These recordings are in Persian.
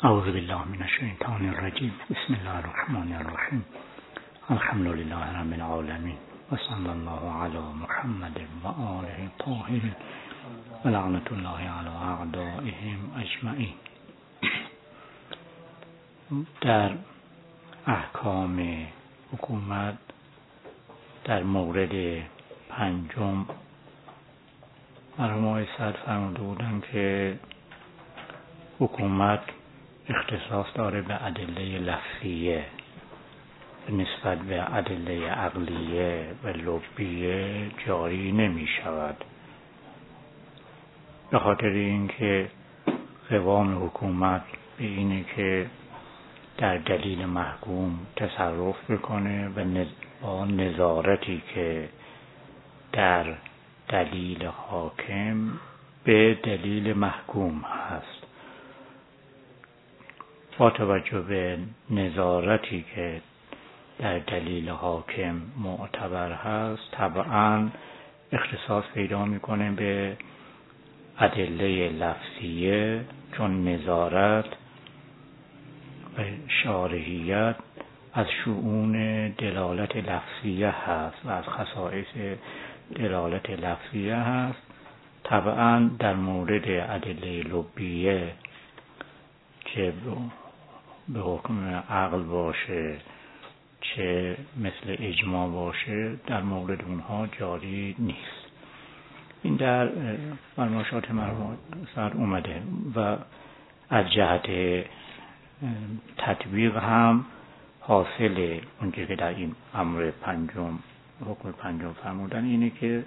اعوذ بالله من الشیطان الرجیم. بسم الله الرحمن الرحیم. الحمد لله رب العالمین و صلی الله علی محمد و آله الطاهرین و لعنت الله علی اعدائهم اجمعین. در احکام حکومت در مورد پنجم مرحوم آقای سعد فرموده بودن که حکومت اختصاص داره به ادله لفظیه نسبت به ادله عقلیه و لبیه جاری نمی شود، به خاطر اینکه قوام حکومت به اینه که در دلیل محکوم تصرف بکنه و با نظارتی که در دلیل حاکم به دلیل محکوم هست. با توجه به نظارتی که در دلیل حاکم معتبر هست، طبعا اختصاص پیدا میکنه به ادله لفظیه، چون نظارت و شارحیت از شؤون دلالت لفظیه هست و از خصائص دلالت لفظیه هست. طبعا در مورد ادله لبیه چه به حکم عقل باشه چه مثل اجماع باشه، در مورد اونها جاری نیست. این در فرمایشات مرحوم سعد اومده و از جهت تطبیق هم حاصل اونجا که در این امر پنجم حکم پنجم فرمودن اینه که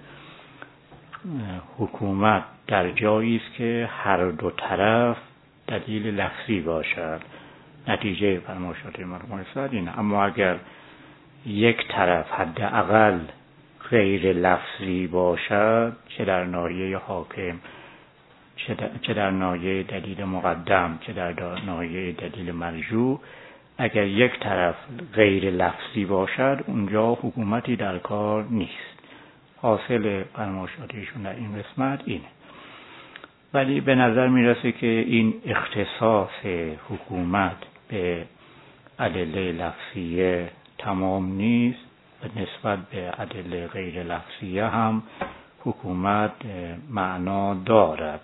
حکومت در جایی است که هر دو طرف دلیل لفظی باشد. نتیجه فرمایشات مرحوم سعد اینه. اما اگر یک طرف حداقل غیر لفظی باشد، چه در ناحیه حاکم چه در ناحیه دلیل مقدم چه در ناحیه دلیل مرجوع، اگر یک طرف غیر لفظی باشد اونجا حکومتی در کار نیست. حاصل فرمایشاتشون در این قسمت اینه. ولی به نظر میرسه که این اختصاص حکومت به ادله لفظیه تمام نیست و نسبت به ادله غیر لفظیه هم حکومت معنا دارد.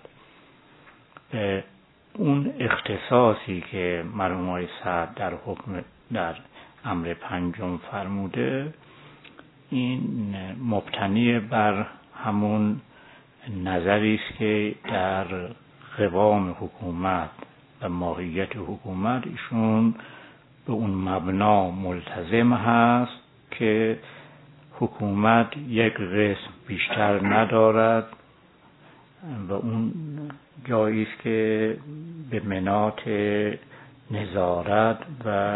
اون اختصاصی که مرحوم آقای سعد در امر پنجم فرموده، این مبتنی بر همون نظری است که در قوام حکومت و ماهیت حکومت ایشون به اون مبنا ملتزم هست که حکومت یک قسم بیشتر ندارد و اون جایی است که به مناط نظارت و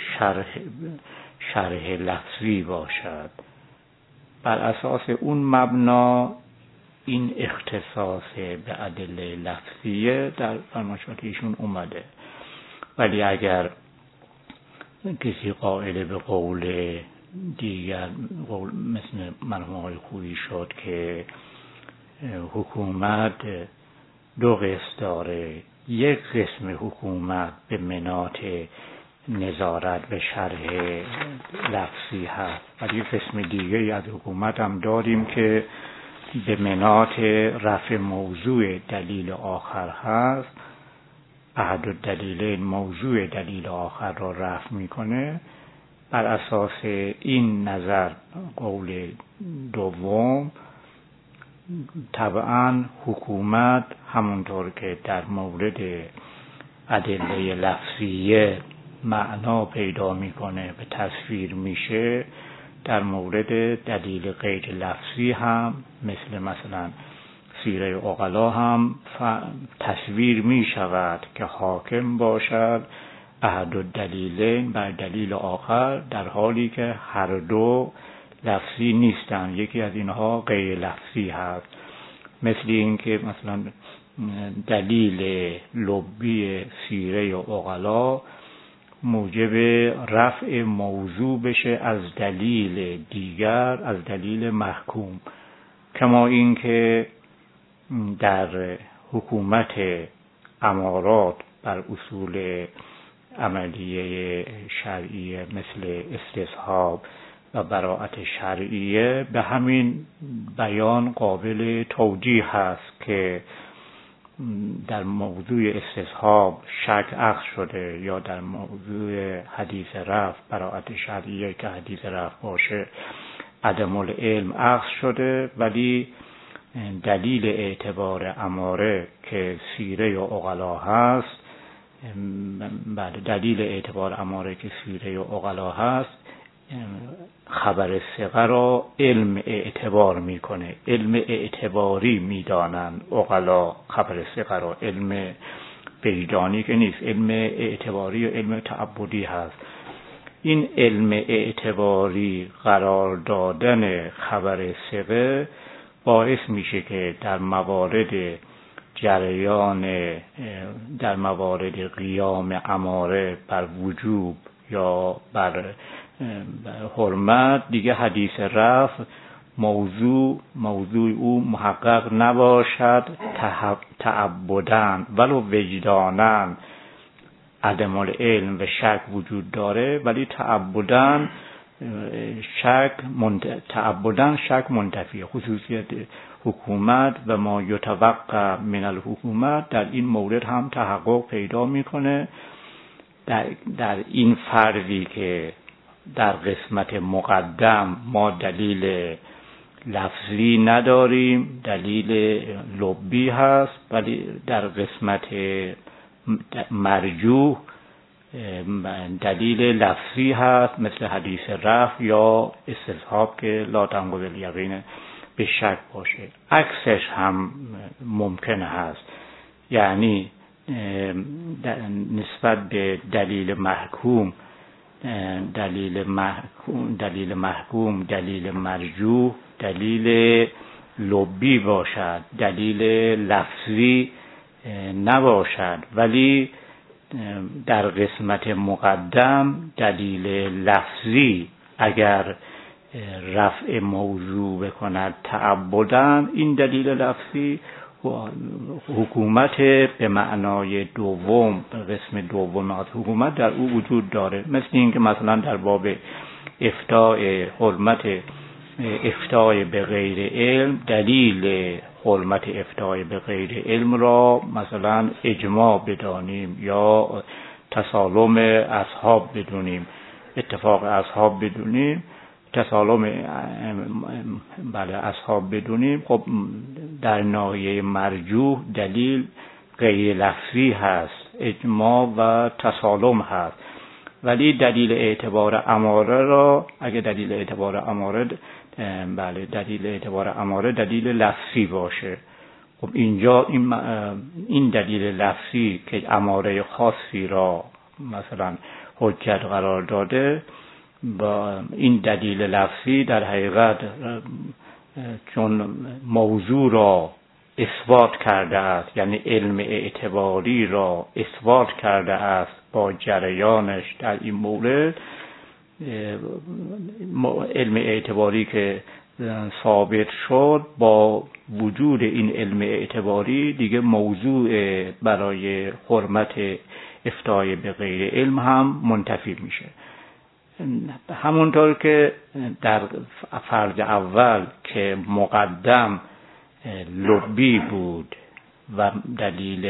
شرح لفظی باشد. بر اساس اون مبنا این اختصاص به ادله لفظیه در فرمایشات ایشون اومده. ولی اگر کسی قائل به قول دیگر، قول مثل مرحوم آقای خویی شد که حکومت دو قسم داره، یک قسم حکومت به مناط نظارت و شرح لفظی هست، ولی قسم دیگری از حکومت هم داریم که به مناط رفع موضوع دلیل آخر هست. احد الدلیلین موضوع دلیل آخر را رفع میکنه. بر اساس این نظر، قول دوم، طبعا حکومت همونطور که در مورد ادله لفظیه معنا پیدا میکنه و تصویر میشه، در مورد دلیل غیر لفظی هم مثلا سیره عقلا هم تصویر می شود که حاکم باشد احد الدلیلین بر دلیل آخر، در حالی که هر دو لفظی نیستند، یکی از اینها غیر لفظی هست. مثل این که مثلا دلیل لبی سیره عقلا موجب رفع موضوع بشه از دلیل دیگر، از دلیل محکوم. کما این که در حکومت امارات بر اصول عملیه شرعیه مثل استصحاب و براءت شرعیه، به همین بیان قابل توجیه هست که در موضوع استصحاب شک اخذ شده یا در موضوع حدیث رفع براءت شرعیه که حدیث رفع باشه عدم العلم اخذ شده، ولی دلیل اعتبار اماره که سیره و عقلا هست، دلیل اعتبار اماره که سیره و عقلا هست خبر ثقه را علم اعتبار میکنه، علم اعتباری میدانن عقلا خبر ثقه را، علم وجدانی که نیست، علم اعتباری و علم تعبدی هست. این علم اعتباری قرار دادن خبر ثقه باعث میشه که در موارد قیام اماره بر وجوب یا بر حرمت دیگه حدیث رفع موضوع او محقق نباشد، تعبداً ولو وجداناً عدم العلم و شک وجود داره، ولی تعبداً شک منتفیه. خصوصیت حکومت و ما یتوقع من الحکومت در این مورد هم تحقق پیدا میکنه. در این فرضی که در قسمت مقدم ما دلیل لفظی نداریم، دلیل لبی هست، ولی در قسمت مرجوح دلیل لفظی هست مثل حدیث رفع یا استصحاب که لا تنقض الیقین به شک باشه. عکسش هم ممکن هست، یعنی نسبت به دلیل محکوم دلیل مرجوح دلیل لبی باشد، دلیل لفظی نباشد، ولی در قسمت مقدم دلیل لفظی اگر رفع موضوع بکند تعبداً، این دلیل لفظی حکومت به معنای دوم، قسم دوم از حکومت در او وجود داره. مثل این که مثلا در باب افتای به غیر علم، دلیل حرمت افتای به غیر علم را مثلا اجماع بدانیم یا تسالم اصحاب بدونیم، اتفاق اصحاب بدونیم، تسالم اصحاب بدونیم، خب در ناحیه مرجوح دلیل غیر لفظی هست، اجماع و تسالم هست. ولی دلیل اعتبار اماره را، اگه دلیل اعتبار اماره دلیل لفظی باشه، خب اینجا این دلیل لفظی که اماره خاصی را مثلا حجت قرار داده، با این دلیل لفظی در حقیقت چون موضوع را اثبات کرده است، یعنی علم اعتباری را اثبات کرده است با جریانش در این مورد، علم اعتباری که ثابت شد، با وجود این علم اعتباری دیگه موضوع برای حرمت افتای به غیر علم هم منتفی میشه. همونطور که در فرض اول که مقدم لبی بود و دلیل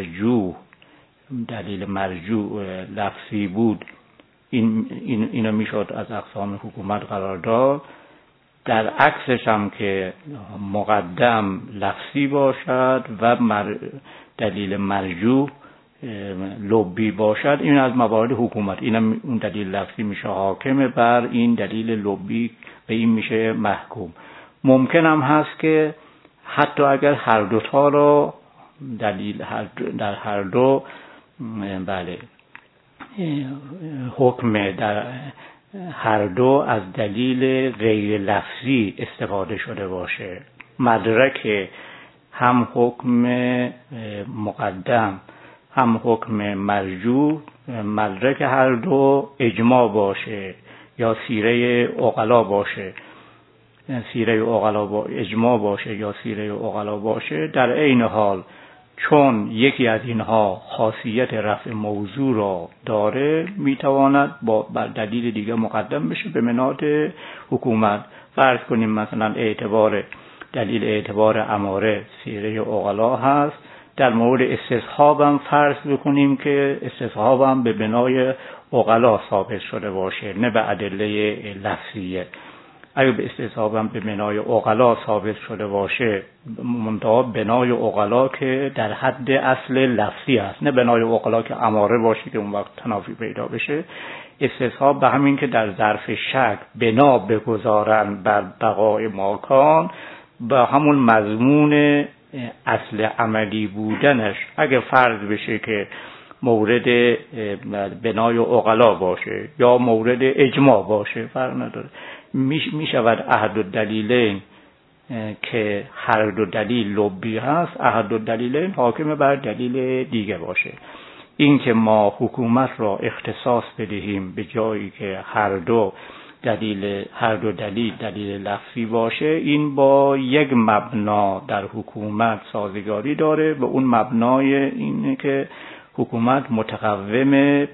مرجوع لفظی بود، اینو میشد از اقسام حکومت قرار داد. در عکسش هم که مقدم لفظی باشد و دلیل مرجوع لبی باشد، این از موارد حکومت، اینم اون دلیل لفظی میشه حاکم بر این دلیل لبی و این میشه محکوم. ممکن هم هست که حتی اگر هر دوتا را در هر دو حکم در هر دو از دلیل غیر لفظی استفاده شده باشه، مدرک هم حکم مقدم هم حکم مرجوع، مدرک هر دو اجماع باشه یا سیره عقلا باشه، اجماع باشه یا سیره عقلا باشه، در عین حال چون یکی از اینها خاصیت رفع موضوع را داره میتواند بر دلیل دیگه مقدم بشه به مناط حکومت. فرض کنیم مثلا دلیل اعتبار اماره سیره عقلا هست، در مورد استصحاب هم فرض بکنیم که استصحاب هم به بنای عقلا ثابت شده باشه نه به ادله لفظیه. اگه به استصحاب هم به بنای عقلا ثابت شده باشه، منتها بنای عقلا که در حد اصل لفظی است، نه بنای عقلا که اماره باشه که اون وقت تنافی پیدا بشه. استصحاب به همین که در ظرف شک بنا بگذارن بر بقای ماکان، به همون مضمون اصل عملی بودنش اگه فرض بشه که مورد بنای عقلا باشه یا مورد اجماع باشه فرق نداره، می شود احد الدلیلین که هر دو دلیل لبی هست، احد الدلیلین حاکم بر دلیل دیگه باشه. این که ما حکومت را اختصاص بدهیم به جایی که هر دو دلیل لفظی باشه، این با یک مبنا در حکومت سازگاری داره، و اون مبنای اینه که حکومت متقوم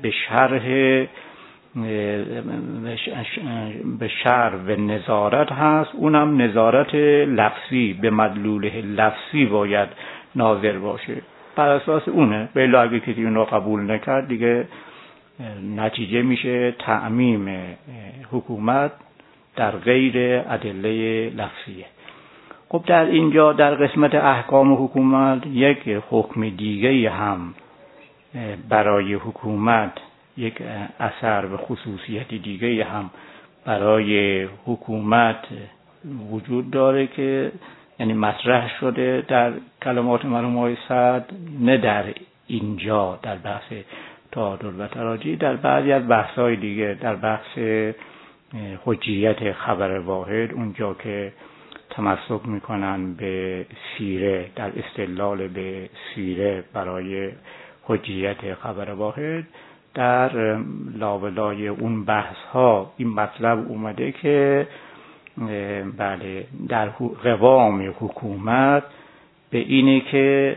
به شرع و نظارت هست، اونم نظارت لفظی به مدلول لفظی باید ناظر باشه. بر اساس اونه، بلا اگه کسی اون رو قبول نکرد دیگه نتیجه میشه تعمیم حکومت در غیر ادله لفظیه. خب در اینجا در قسمت احکام حکومت یک حکم دیگه هم برای حکومت، یک اثر و خصوصیت دیگه هم برای حکومت وجود داره که یعنی مطرح شده در کلمات مرحوم آقای سعد، نه در اینجا در بحث تعادل و تراجی، در بعضی از بحث‌های دیگه، در بحث حجیت خبر واحد، اونجا که تمسک میکنن به سیره، در استدلال به سیره برای حجیت خبر واحد، در لابلای اون بحث ها این مطلب اومده که بله در قوام حکومت به اینه که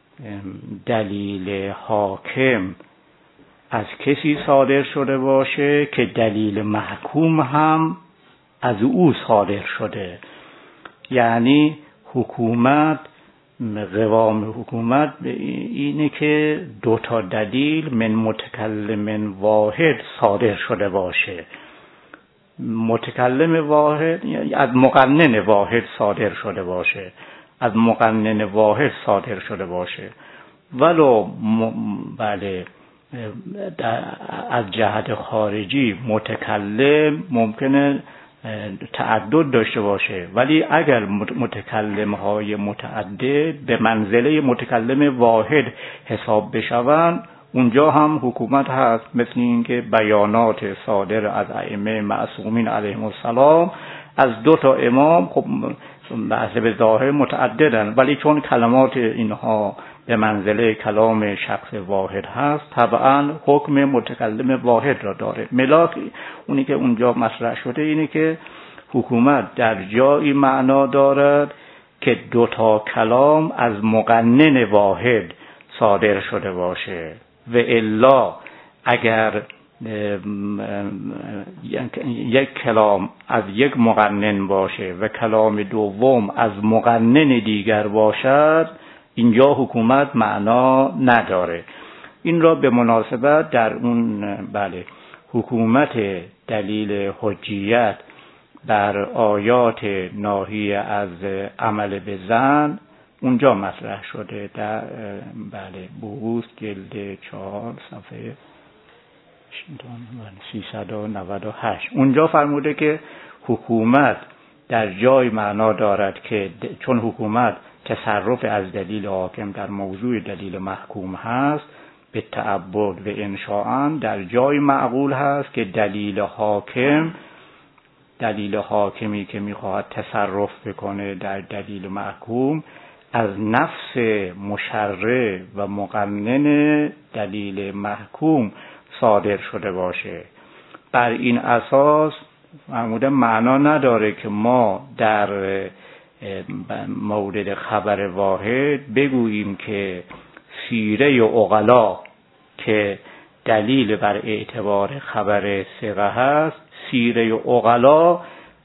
دلیل حاکم از کسی صادر شده باشه که دلیل محکوم هم از او صادر شده. یعنی قوام حکومت به اینه که دو تا دلیل من متکلم واحد صادر شده باشه. متکلم واحد از مقنن واحد صادر شده باشه، از مقنن واحد صادر شده باشه، ولو بله از جهت خارجی متکلم ممکنه تعدد داشته باشه، ولی اگر متکلم های متعدد به منزله متکلم واحد حساب بشوند، اونجا هم حکومت هست. مثل اینکه بیانات صادر از ائمه معصومین علیهم السلام از دو تا امام خب به حسب ظاهر متعددن، ولی چون کلمات اینها به منزله کلام شخص واحد هست، طبعا حکم متکلم واحد را داره. ملاک اونی که اونجا مطرح شده اینه که حکومت در جایی معنا دارد که دو تا کلام از مقنن واحد صادر شده باشه، و الا اگر یک کلام از یک مقنن باشه و کلام دوم از مقنن دیگر باشد، اینجا حکومت معنا نداره. این را به مناسبت در اون حکومت دلیل حجیت در آیات ناهی از عمل به زن اونجا مطرح شده، در بحوث جلد 4 صفحه 398. اونجا فرموده که حکومت در جای معنا دارد که چون حکومت تصرف از دلیل حاکم در موضوع دلیل محکوم هست به تعبد و انشاءً، در جای معقول هست که دلیل حاکمی که میخواهد تصرف بکنه در دلیل محکوم از نفس مشرع و مقنن دلیل محکوم صادر شده باشه. بر این اساس معمولا معنا نداره که ما در مورد خبر واحد بگوییم که سیره عقلا که دلیل بر اعتبار خبر ثقه هست، سیره عقلا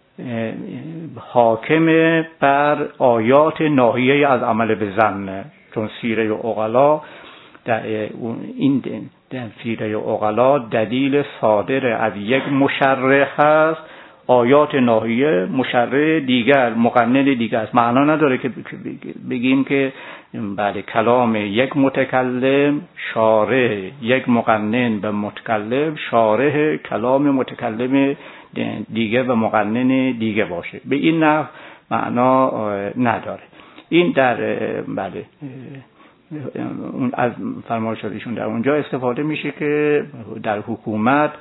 حاکم بر آیات ناهیه از عمل به ظن، چون سیره عقلا این سیره عقلا دلیل صادر از یک مشرع هست، آیات ناهیه مشرع دیگر مقنن دیگر است. معنا نداره که بگیم که بله کلام یک متکلم شارع، یک مقنن به متکلم شارع کلام متکلم دیگه و مقنن دیگه باشه، به این نحو معنا نداره. این در بله اون از فرمایشاتشون در اونجا استفاده میشه که در حکومت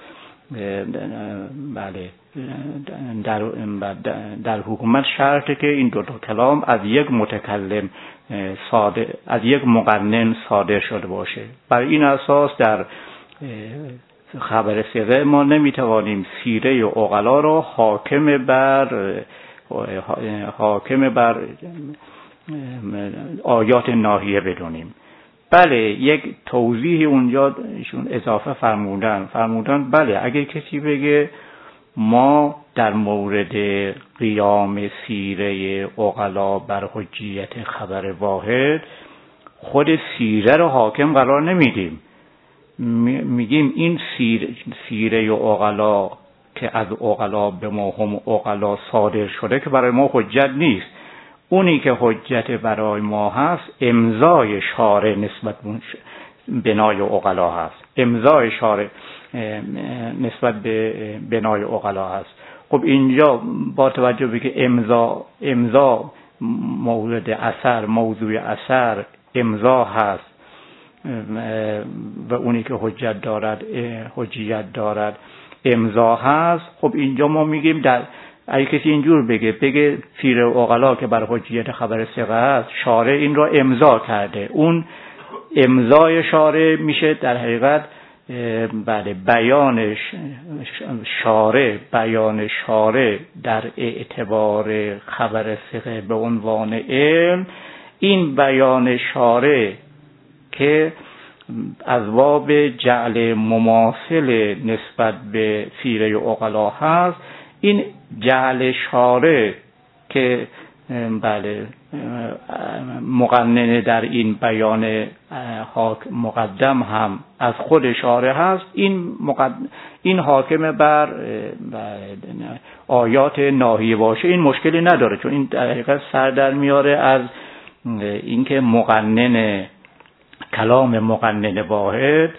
بله در حکومت شرطه که این دو تا کلام از یک متکلم صادر، از یک مقنن صادر شده باشه. بر این اساس در خبر ثقه ما نمیتوانیم سیره عقلا را حاکم بر آیات ناهیه بدونیم. بله یک توضیح اونجا ایشون اضافه فرمودن بله اگر کسی بگه ما در مورد قیام سیره عقلا بر حجیت خبر واحد خود سیره رو حاکم قرار نمیدیم، میگیم این سیره عقلا که از عقلا به ما هم عقلا صادر شده که برای ما حجت نیست. اونی که حجت برای ما هست امضای شارع نسبت به بنای عقلا هست، امضای شارع نسبت به بنای عقلا هست. خب اینجا با توجه به که امضا مورد اثر، موضوع اثر امضا هست و اونی که حجیت دارد امضا هست، خب اینجا ما میگیم در اگه کسی اینجور بگه سیره عقلا که بر حجیت خبر ثقه است، شارع این را امضا کرده، اون امضای شارع میشه در حقیقت بله بیان شارع در اعتبار خبر ثقه به عنوان علم. این بیان شارع که از باب جعل مماثل نسبت به سیره عقلا هست، این جعل شارع که بله مقنن در این بیان مقدم هم از خود شارع هست، این حاکم بر آیات ناهیه باشه، این مشکلی نداره، چون این در حقیقت سر در میاره از اینکه کلام مقنن واحد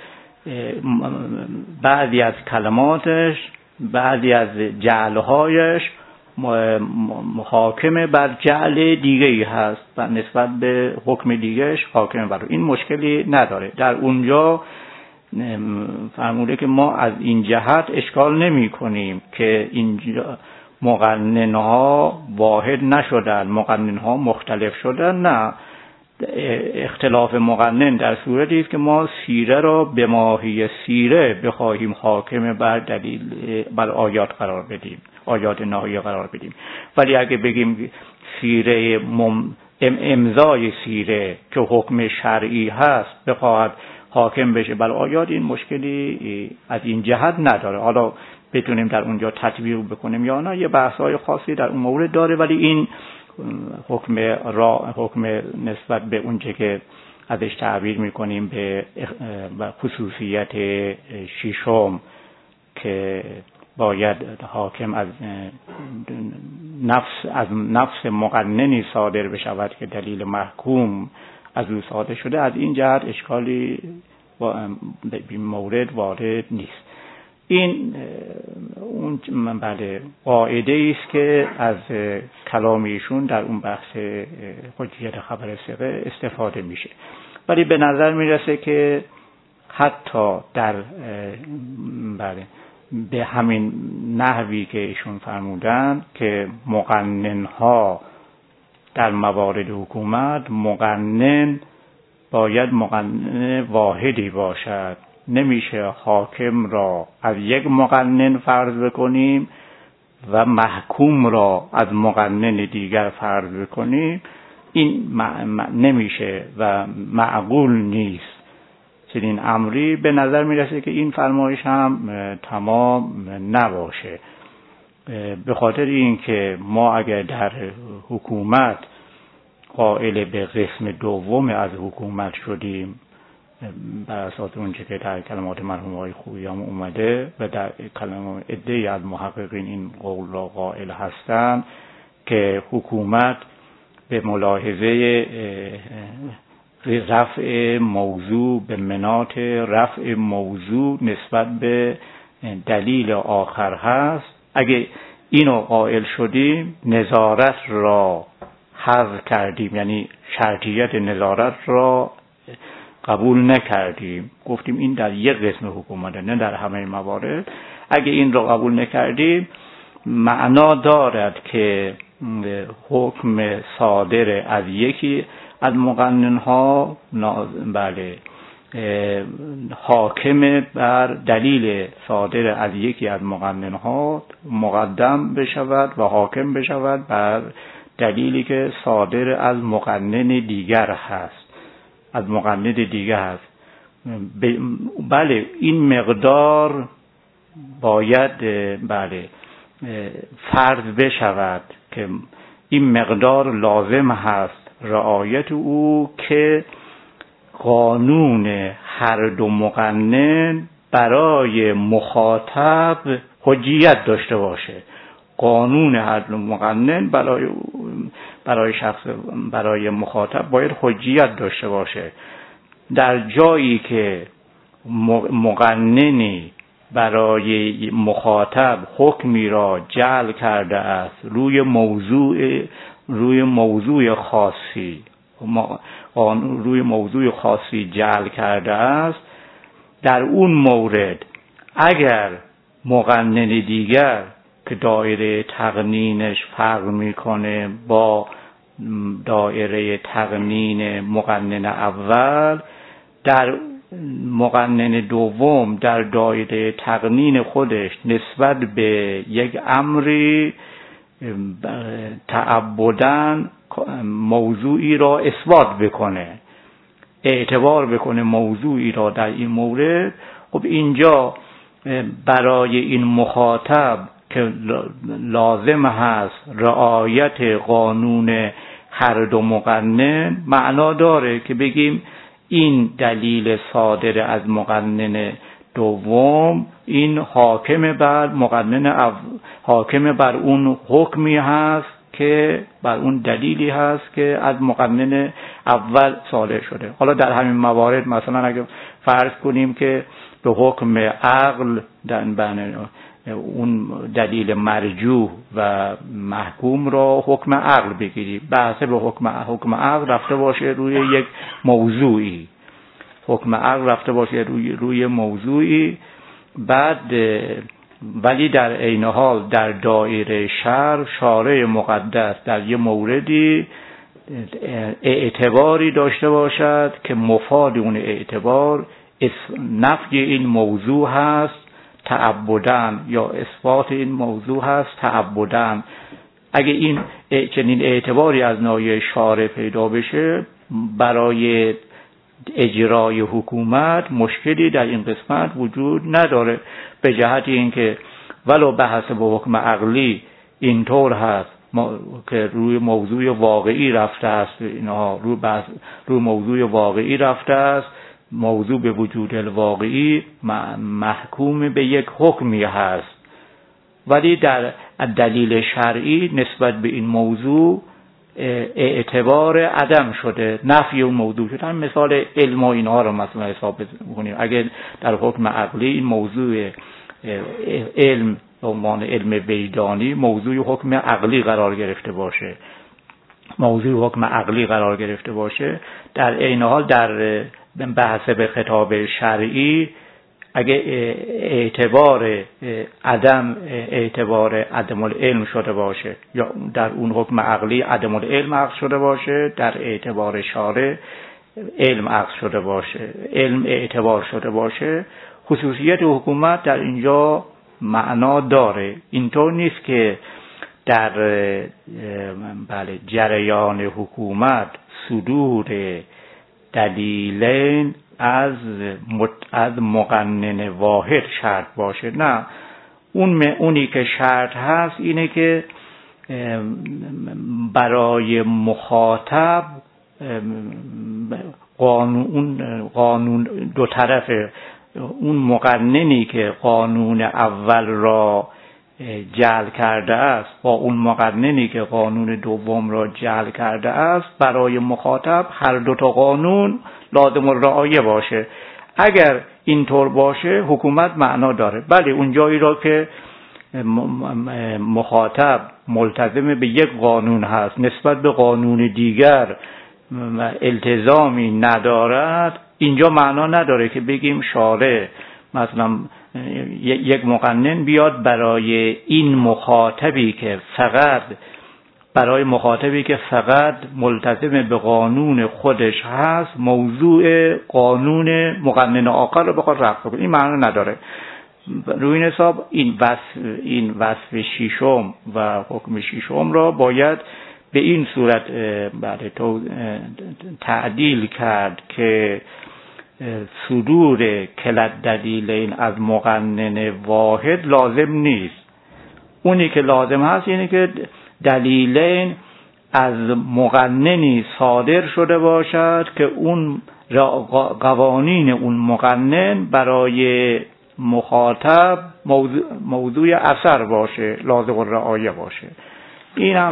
بعضی از کلماتش، بعضی از جعلهایش حاکم بر جعل دیگه‌ای هست و نسبت به حکم دیگهش حاکم بر این مشکلی نداره. در اونجا فرموده که ما از این جهت اشکال نمی کنیم که اینجا مقننها واحد نشدن، مقننها مختلف شدن. نه، اختلاف مقنن در صورتی است که ما سیره را به ماهی سیره بخواهیم حاکم بر دلیل بر آیات قرار بدیم، آیات ناهیه قرار بدیم. ولی اگه بگیم سیره امضای سیره که حکم شرعی هست بخواهد حاکم بشه بر آیات، این مشکلی از این جهت نداره. حالا بتونیم در اونجا تطبیق بکنیم یا نه، یه بحث‌های خاصی در اون مورد داره، ولی این حکم نسبت به اونچه که ازش تعبیر میکنیم به خصوصیت ششم که باید حاکم از نفس مقننی صادر بشود که دلیل محکوم از او صادر شده، از این جهت اشکالی به مورد وارد نیست. این اون بله قاعده است که از کلام ایشون در اون بحث حجیت خبر ثقه استفاده میشه. ولی به نظر میرسه که حتی در بله به همین نحوی که ایشون فرمودن که مقننها در موارد حکومت مقنن باید مقنن واحدی باشد، نمیشه حاکم را از یک مقنن فرض بکنیم و محکوم را از مقنن دیگر فرض بکنیم، این نمیشه و معقول نیست. چنین امری به نظر میرسه که این فرمایش هم تمام نباشه، به خاطر اینکه ما اگر در حکومت قائل به قسم دوم از حکومت شدیم بر اساس اونچه که در کلمات مرحوم آقای خوییان اومده و در کلمات عده‌ای از محققین این قول را قائل هستند که حکومت به ملاحظه رفع موضوع به مناط رفع موضوع نسبت به دلیل آخر هست. اگه اینو قائل شدیم نظارت را حذف کردیم، یعنی شرطیت نظارت را قبول نکردیم، گفتیم این در یک قسم حکومت نه در همه موارد. اگه این را قبول نکردیم معنا دارد که حکم صادر از یکی از مقنن‌ها بله حاکم بر دلیل صادر از یکی از مقنن‌ها مقدم بشود و حاکم بشود بر دلیلی که صادر از مقنن دیگر هست، از مقنن دیگر هست. بله این مقدار باید بله فرض بشود که این مقدار لازم هست رعایت او که قانون هر دو مقنن برای مخاطب حجیت داشته باشه. قانون هر دو مقنن برای شخص برای مخاطب باید حجیت داشته باشه. در جایی که مقننی برای مخاطب حکمی را جعل کرده است روی موضوع خاصی جعل کرده است، در اون مورد اگر مقنن دیگر که دایره تقنینش فرق میکنه با دایره تقنین مقنن اول، در مقنن دوم در دایره تقنین خودش نسبت به یک امری تعبداً موضوعی را اثبات بکنه، اعتبار بکنه موضوعی را در این مورد، خب اینجا برای این مخاطب که لازم هست رعایت قانون هر دو مقنن، معنا داره که بگیم این دلیل صادر از مقنن دوم این حاکم بر اون حکمی هست که بر اون دلیلی هست که از مقنن اول صادر شده. حالا در همین موارد مثلا اگه فرض کنیم که به حکم عقل در اون دلیل مرجوح و محکوم را حکم عقل بگیریم، بحث به حکم عقل رفته باشه روی یک موضوعی، حکم عقل رفته باشه روی موضوعی، بعد ولی در عین حال در دایره شارع مقدس در یه موردی اعتباری داشته باشد که مفاد اون اعتبار نفی این موضوع هست تعبداً یا اثبات این موضوع هست تعبداً. اگه این چنین اعتباری از ناحیه شارع پیدا بشه، برای اجرای حکومت مشکلی در این قسمت وجود نداره، به جهت اینکه ولو بحث به حکم عقلی اینطور هست که روی موضوع واقعی رفته است، اینها روی موضوع واقعی رفته است، موضوع به وجود الواقعی محکوم به یک حکمی هست، ولی در دلیل شرعی نسبت به این موضوع اعتبار عدم شده، نفی اون موضوع شده. هم مثال علم و اینها رو مثلا حساب بکنیم. اگر در حکم عقلی این موضوع علم به عنوان علم وجدانی موضوع حکم عقلی قرار گرفته باشه، در عین حال در بحث به خطاب شرعی اگه اعتبار عدم العلم شده باشه، یا در اون حکم عقلی عدم العلم عقد شده باشه، در اعتبار شارع علم عقد شده باشه، علم اعتبار شده باشه، خصوصیت حکومت در اینجا معنا داره. اینطور نیست که در جریان حکومت صدور دلیلین از مقنن واحد شرط باشه. نه، اونی که شرط هست اینه که برای مخاطب قانون دو طرفه، اون مقننی که قانون اول را جعل کرده است با اون مقننی که قانون دوم را جعل کرده است، برای مخاطب هر دو تا قانون لازم الرعایه باشه. اگر اینطور باشه حکومت معنا داره. بله، اون جایی را که مخاطب ملتزم به یک قانون هست نسبت به قانون دیگر التزامی ندارد، اینجا معنا نداره که بگیم شارع مثلا یک مقنن بیاد برای این مخاطبی که فقط ملتزم به قانون خودش هست موضوع قانون مقنن آخر رو بخواد رفع کنه. این معنا نداره. روی این حساب این وصف ششم و حکم ششم را باید به این صورت تعدیل کرد که صدور کلت دلیلین از مقنن واحد لازم نیست. اونی که لازم هست اینه که دلیلین از مقننی صادر شده باشد که اون قوانین اون مقنن برای مخاطب موضوع اثر باشه، لازم الرعایه باشه. این هم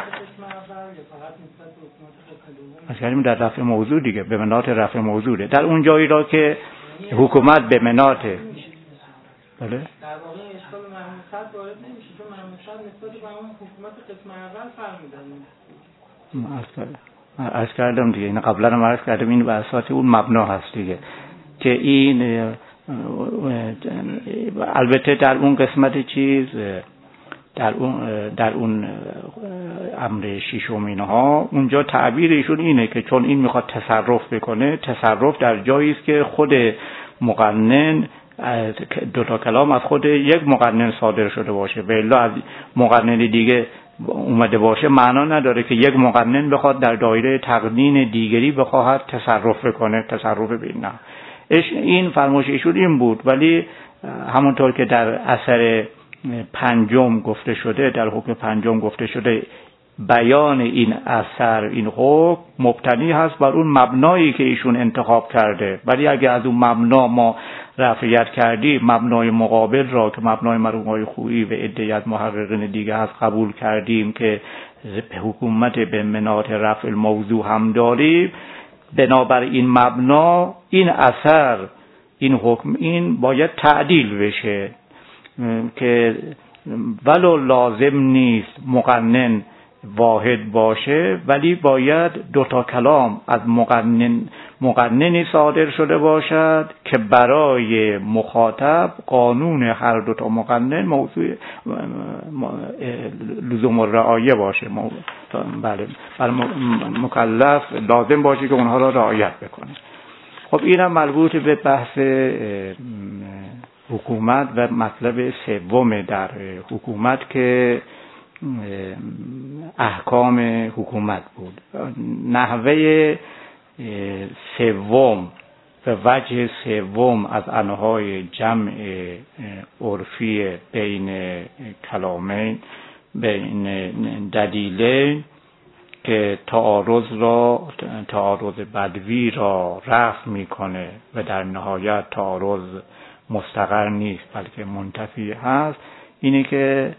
از کردیم در رفع موضوع دیگه، به مناط رفع موضوعه. در اون جایی را که حکومت به مناط بله در واقع اشکال محمود صد وارد نمیشه، چون محمود صد نسبت به اون حکومت قسم اول فرمودن. عرض کردم دیگه، این قبلا هم عرض کردم، این به اساس اون مبنا هست دیگه که این البته در اون قسمت چیز در اون امر ششم اینها اونجا تعبیر ایشون اینه که چون این میخواد تصرف بکنه، تصرف در جایی است که خود مقنن دو تا کلام از خود یک مقنن صادر شده باشه، و الا از مقنن دیگه اومده باشه معنا نداره که یک مقنن بخواد در دایره تقنین دیگری بخواهد تصرف بکنه، تصرف بین. نه، این فرمایش ایشون این بود. ولی همونطور که در اثر پنجم گفته شده، در حکم پنجم گفته شده، بیان این اثر، این حکم مبتنی هست بر اون مبنایی که ایشون انتخاب کرده. ولی اگه از اون مبنا ما رفعیت کردیم، مبنای مقابل را که مبنای مرحوم خویی و عده‌ای از محققین دیگه هست قبول کردیم که حکومت به مناط رفع الموضوع هم داریم، بنابر این مبنا این اثر، این حکم، این باید تعدیل بشه که ولو لازم نیست مقنن واحد باشه، ولی باید دو تا کلام از مقننی صادر شده باشد که برای مخاطب قانون هر دو تا مقنن موضوع لزوم الرعایه باشه. بله، مکلف لازم باشه که اونها را رعایت بکنه. خب اینم مربوط به بحث حکومت و مطلب سوم در حکومت که احکام حکومت بود. نحوه سوم و وجه سوم از انواع جمع عرفی بین کلامین، بین دلیلین که تعارض بدوی را رفع میکنه و در نهایت تعارض مستقر نیست بلکه منتفی هست، اینه که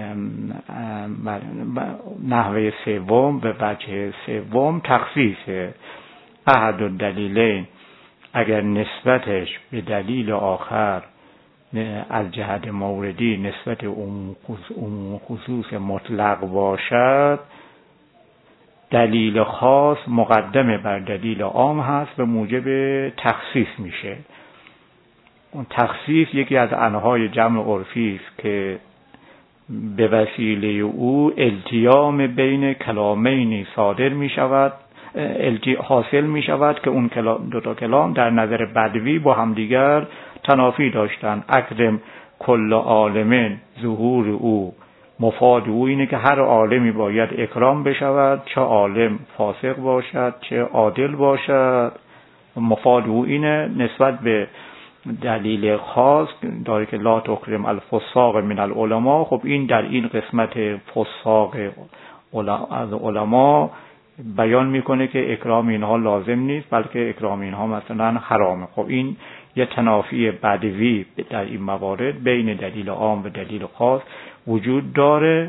نحوه سوم و وجه سوم تخصیصه. احد الدلیلین اگر نسبتش به دلیل آخر از جهت موردی نسبت عموم خصوص مطلق باشد، دلیل خاص مقدم بر دلیل عام هست و موجب تخصیص میشه. اون تخصیص یکی از انواع جمع عرفی است که به وسیله او التیام بین کلامینی صادر می شود، حاصل می شود که اون دو تا کلام در نظر بدوی با همدیگر تنافی داشتند. اکرم کل عالم ظهور او، مفاد او اینه که هر عالمی باید اکرام بشود، چه عالم فاسق باشد چه عادل باشد. مفاد او اینه نسبت به دلیل خاص داره که لا تکرم الفساق من العلماء. خب این در این قسمت فساق از علما بیان میکنه که اکرام اینها لازم نیست، بلکه اکرام اینها مثلا حرامه. خب این یه تنافی بدوی در این موارد بین دلیل عام و دلیل خاص وجود داره.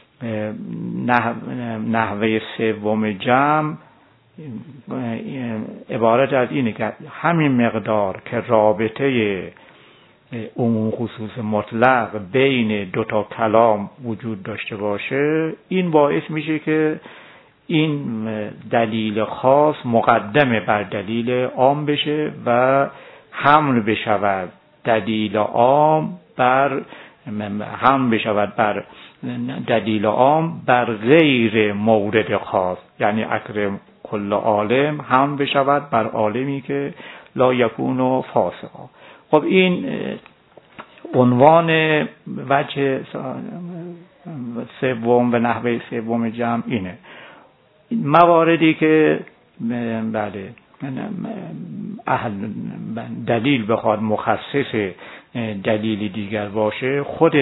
نحوه سوم جمع عبارت از اینه که همین مقدار که رابطه عموم خصوص مطلق بین دوتا کلام وجود داشته باشه، این باعث میشه که این دلیل خاص مقدمه بر دلیل عام بشه و حمل بشود دلیل عام بر دلیل عام بر غیر مورد خاص، یعنی اکرم کل عالم هم بشود بر عالمی که لا یکون فاسقا. خب این عنوان وجه سوم و نحوه سوم جمع اینه. مواردی که بله دلیل بخواد مخصص دلیل دیگر باشه، خود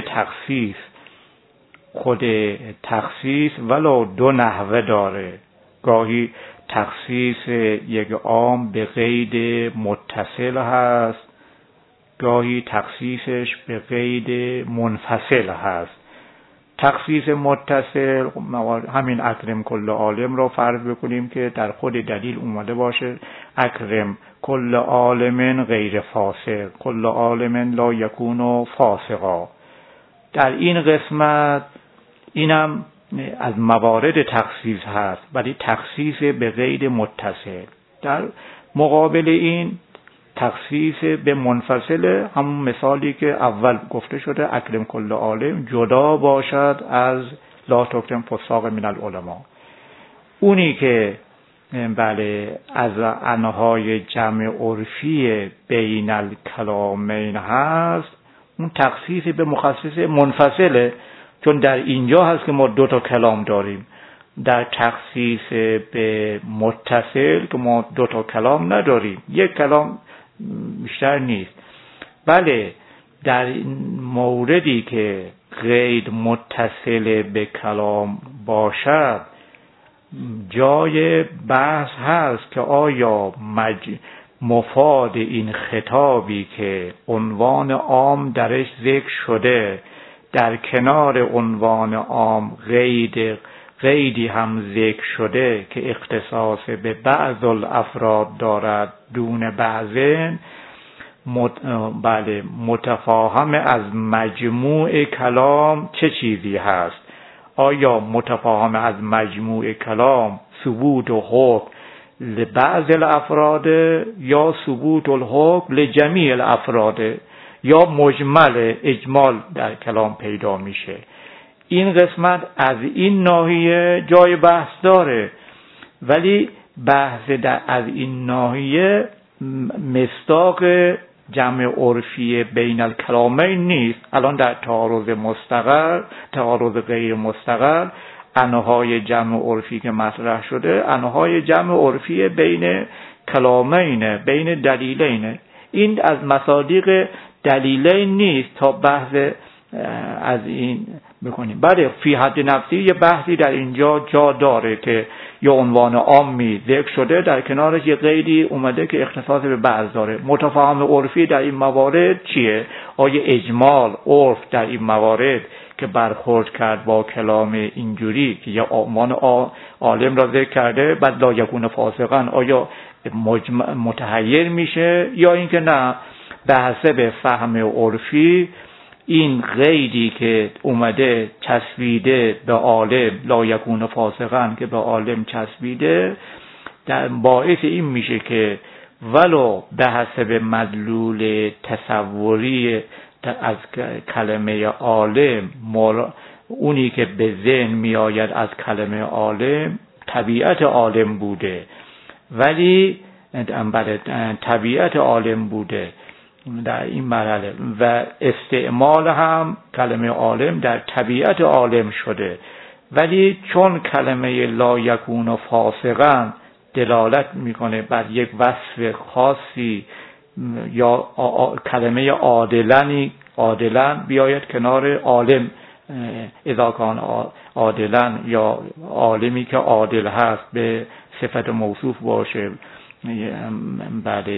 تخصیص ولو دو نحوه داره. گاهی تخصیص یک عام به قید متصل هست، گاهی تخصیصش به قید منفصل هست. تخصیص متصل همین اکرم کل عالم را فرض بکنیم که در خود دلیل اومده باشه اکرم کل عالم غیر فاسق، کل عالم لا یکون فاسقا. در این قسمت اینم از موارد تخصیص هست، ولی تخصیص به قید متصل. در مقابل این تخصیص به منفصل، همون مثالی که اول گفته شده اکرم کل عالم جدا باشد از لا تکرم فساق من العلماء. اونی که بله از انهای جمع عرفی بین الکلامین هست، اون تخصیص به مخصص منفصله، چون در اینجا هست که ما دو تا کلام داریم. در تخصیص به متصل که ما دو تا کلام نداریم، یک کلام بیشتر نیست. بله در موردی که غیر متصل به کلام باشد جای بحث هست که آیا مفاد این خطابی که عنوان عام درش ذکر شده در کنار عنوان عام قیدی هم ذکر شده که اختصاص به بعض الافراد دارد دون بعضن، بله متفاهم از مجموع کلام چه چیزی هست؟ آیا متفاهم از مجموع کلام ثبوت و حکم لبعض الافراد یا ثبوت الحکم لجمیع الافراد، یا مجمل اجمال در کلام پیدا میشه؟ این قسمت از این ناحیه جای بحث داره، ولی بحث از این ناحیه مصداق جمع عرفی بین الکلامین نیست. الان در تعارض غیر مستقر انهای جمع عرفی که مطرح شده، انهای جمع عرفی بین کلامین، بین دلیلین. این از مصادیق دلیلین نیست تا بحث از این بکنیم. بله فی حد نفسی یه بحثی در اینجا جا داره که یه عنوان عامی ذکر شده، در کنارش یه قیدی اومده که اختصاص به بعض داره. متفاهم عرفی در این موارد چیه؟ آیا اجمال عرف در این موارد که برخورد کرد با کلام اینجوری که یه عنوان عالم را ذکر کرده بعد لا یکون فاسقا، آیا متحیر میشه یا اینکه نه به حسب فهم عرفی این قیدی که اومده چسبیده به عالم لا یکون فاسقا که به عالم چسبیده در باعث این میشه که ولو به حسب مدلول تصوری از کلمه عالم اونی که به ذهن میآید از کلمه عالم طبیعت عالم بوده، ولی طبیعت عالم بوده در این مرحله و استعمال هم کلمه عالم در طبیعت عالم شده، ولی چون کلمه لا یکون فاسقا دلالت میکنه بر یک وصف خاصی یا کلمه عادلن بیاید کنار عالم، اذا کان عادلن یا عالمی که عادل هست به صفت موصوف باشه، بله،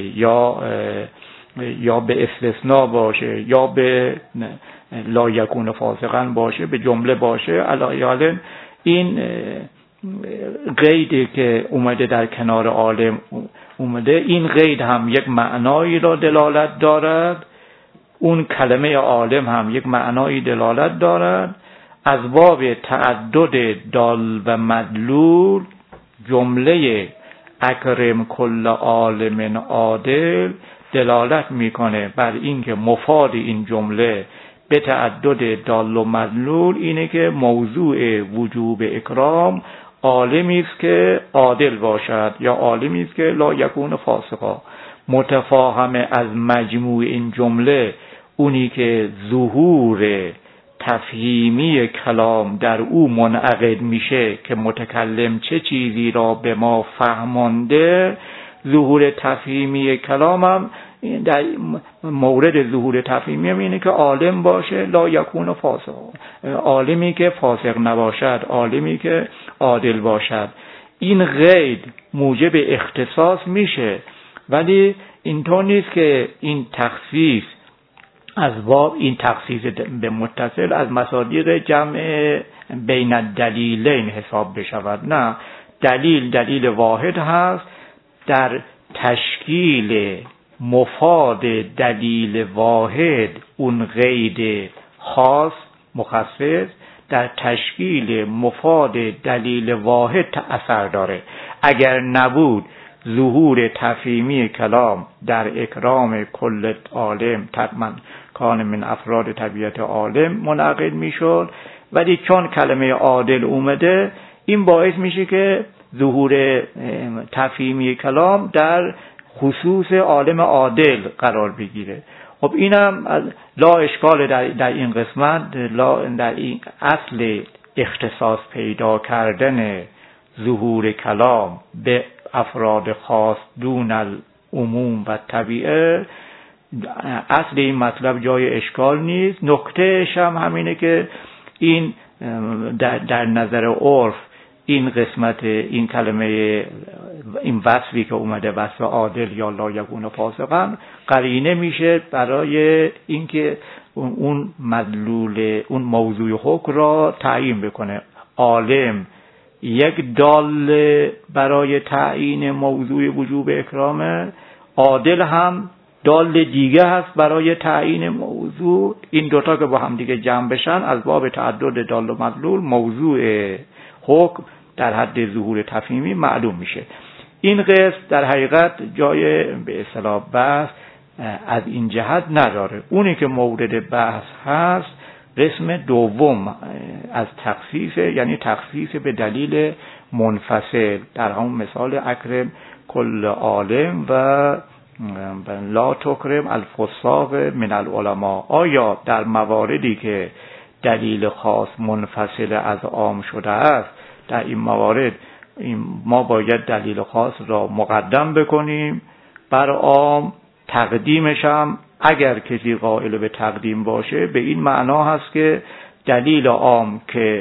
یا به استثناء باشه یا به لا یکون فاسقا باشه، به جمله باشه. علاوه این قیدی که اومده در کنار عالم اومده، این قید هم یک معنایی را دلالت دارد، اون کلمه عالم هم یک معنایی دلالت دارد. از باب تعدد دال و مدلول جمله اکرم کل عالم عادل دلالت میکنه بر اینکه مفاد این جمله به تعدد دال و مدلول اینه که موضوع وجوب اکرام عالمی است که عادل باشد یا عالمی است که لا یکون فاسقا. متفاهم از مجموع این جمله اونی که ظهور تفهیمی کلام در او منعقد میشه که متکلم چه چیزی را به ما فهمانده. ظهور تفهیمی کلام هم در مورد ظهور تفهیمی هم اینه که عالم باشه لا یکون فاسق، عالمی که فاسق نباشد، عالمی که عادل باشد. این قید موجب اختصاص میشه، ولی اینطور نیست که این تخصیص از باب این تخصیص به متصل از مصادیق جمع بین الدلیلین حساب بشود. نه، دلیل واحد هست. در تشکیل مفاد دلیل واحد اون قید خاص مخصص در تشکیل مفاد دلیل واحد اثر داره. اگر نبود ظهور تفهیمی کلام در اکرام کل عالم طبعا کان من افراد طبیعت عالم منعقد میشد، ولی چون کلمه عادل اومده این باعث میشه که ظهور تفهیمی کلام در خصوص عالم عادل قرار بگیره. خب اینم لا اشکال در این قسمت، در این اصل اختصاص پیدا کردن ظهور کلام به افراد خاص دون العموم و طبیعه، اصل این مطلب جای اشکال نیست. نکتهش هم همینه که این در نظر عرف این قسمت این کلمه این وصفی که اومده وصف عادل یا لا یکون فاسقا قرینه میشه برای اینکه اون مدلول اون موضوع حکم را تعیین بکنه. عالم یک دال برای تعیین موضوع وجوب اکرامه، عادل هم دال دیگه هست برای تعیین موضوع. این دوتا که با هم دیگه جمع بشن از باب تعدد دال و مدلول موضوع حکم در حد ظهور تفهیمی معلوم میشه. این قسم در حقیقت جای به اصطلاح بحث از این جهت نداره. اونی که مورد بحث هست قسم دوم از تخصیص، یعنی تخصیص به دلیل منفصل در همون مثال اکرم کل عالم و لا تکرم الفساق من العلماء. آیا در مواردی که دلیل خاص منفصل از عام شده است در این موارد ما باید دلیل خاص را مقدم بکنیم بر عام، تقدیمش هم اگر کسی قائل به تقدیم باشه به این معنا هست که دلیل عام که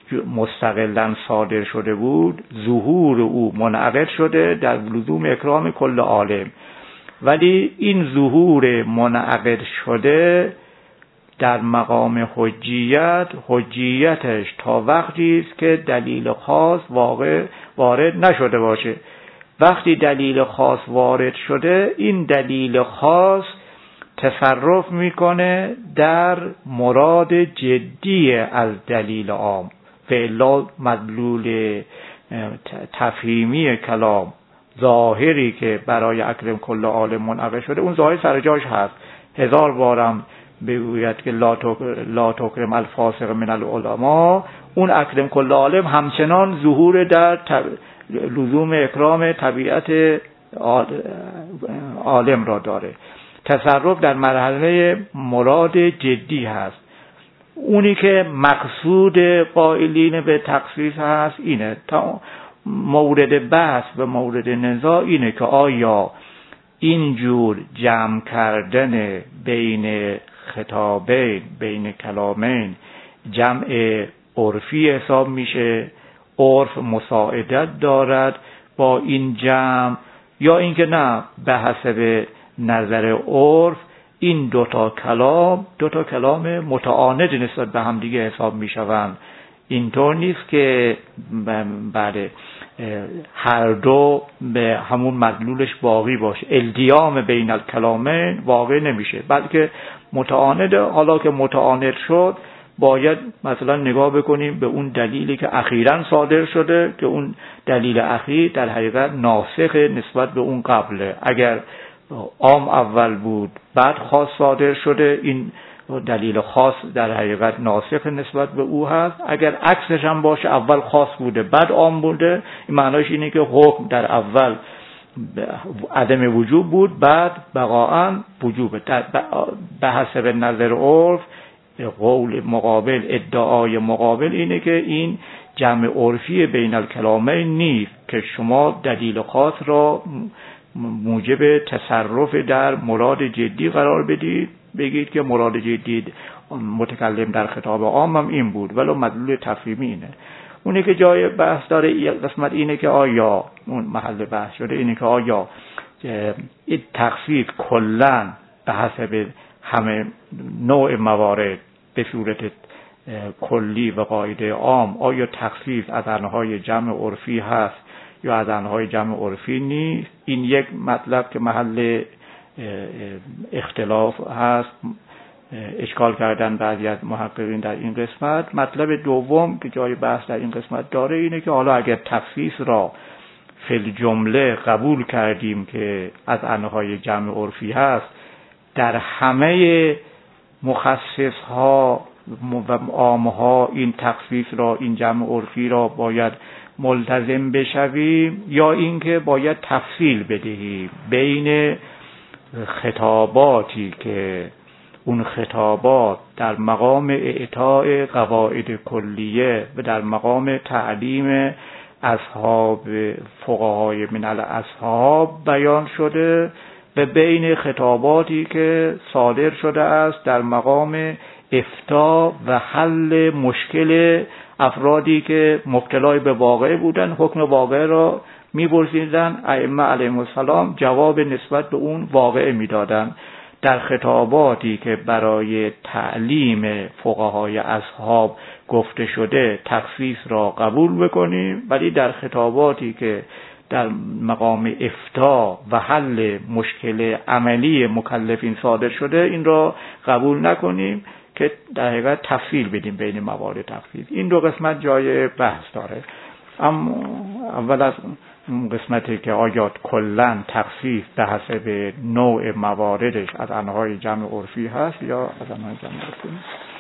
مستقلاً صادر شده بود ظهور او منعقد شده در لزوم اکرام کل عالم، ولی این ظهور منعقد شده در مقام حجیتش تا وقتی است که دلیل خاص وارد نشده باشه. وقتی دلیل خاص وارد شده این دلیل خاص تصرف میکنه در مراد جدی از دلیل عام. فعلا مدلول تفهیمی کلام ظاهری که برای اکرم کل عالم منعقد شده اون ظاهر سر جاش هست. 1000 بارم بگوید که لا تکرم الفاسق من العلماء، اون اکرم کل عالم همچنان ظهور در لزوم اکرام طبیعت عالم را داره. تصرف در مرحله مراد جدی هست. اونی که مقصود قائلین به تخصیص هست اینه. تا مورد بحث و مورد نزاع اینه که آیا اینجور جمع کردن بین خطابین، بین کلامین، جمع عرفی حساب میشه، عرف مساعدت دارد با این جمع، یا اینکه نه به حسب نظر عرف این دوتا کلام متعاند نسبت به هم دیگه حساب میشوند. اینطور نیست که بله هر دو به همون مدلولش باقی باشه، التیام بین الکلامین واقع نمیشه، بلکه متعانده. حالا که متعاند شد باید مثلا نگاه بکنیم به اون دلیلی که اخیراً صادر شده، که اون دلیل اخیر در حقیقت ناسخ نسبت به اون قبله. اگر عام اول بود بعد خاص صادر شده، این دلیل خاص در حقیقت ناسخ نسبت به او هست. اگر عکسش هم باشه، اول خاص بوده بعد عام بوده، این معناش اینه که حکم در اول عدم وجوب بود بعد بقاءً وجوبه. به حسب نظر عرف قول مقابل، ادعای مقابل اینه که این جمع عرفی بین الکلامین نیست که شما دلیل خاص را موجب تصرف در مراد جدی قرار بدید، بگید که مراد جدی متکلم در خطاب عام هم این بود، ولو مدلول تفهیمی اینه. اونی که جای بحث داره این قسمت اینه که آیا اون محل بحث شده اینه که آیا این تخصیص کلاً به حسب همه نوع موارد به صورت کلی و قاعده عام، آیا تخصیص از انواع جمع عرفی هست یا از انواع جمع عرفی نیست. این یک مطلب که محل اختلاف هست، اشکال کردن بعضی از محققین در این قسمت. مطلب دوم که جای بحث در این قسمت داره اینه که حالا اگر تخصیص را فی الجمله قبول کردیم که از انواع جمع عرفی هست، در همه مخصص ها و عام ها این تخصیص را، این جمع عرفی را باید ملتزم بشویم، یا اینکه باید تفصیل بدهیم بین خطاباتی که اون خطابات در مقام اعطاء قواعد کلیه و در مقام تعلیم اصحاب فقهای من الاصحاب بیان شده، و بین خطاباتی که صادر شده است در مقام افتاء و حل مشکل افرادی که مبتلای به واقعه بودن، حکم واقعه را می‌پرسیدن، ائمه علیهم السلام جواب نسبت به اون واقعه میدادن. در خطاباتی که برای تعلیم فقهای اصحاب گفته شده تخصیص را قبول بکنیم، ولی در خطاباتی که در مقام افتاء و حل مشکل عملی مکلفین صادر شده این را قبول نکنیم، که در حقیقت تفصیل بدیم بین موارد تخصیص. این دو قسمت جای بحث داره. اما اول از قسمتی که آیا کلاً تخصیص به حسب نوع مواردش از انواع جمع عرفی هست یا از انواع جمع عرفی نیست.